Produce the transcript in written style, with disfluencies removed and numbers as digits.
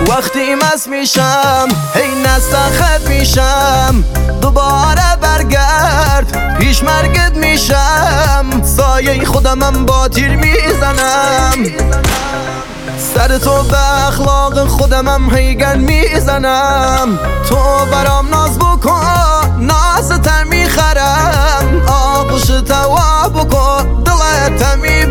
وقتی مست میشم هی نستخت میشم دوباره برگرد پیش مرگت میشم سایه خودمم با تیر میزنم سر تو به اخلاق خودمم هیگن میزنم تو برام ناز بکن ناز تر میخرم آغوش توا بکن دلت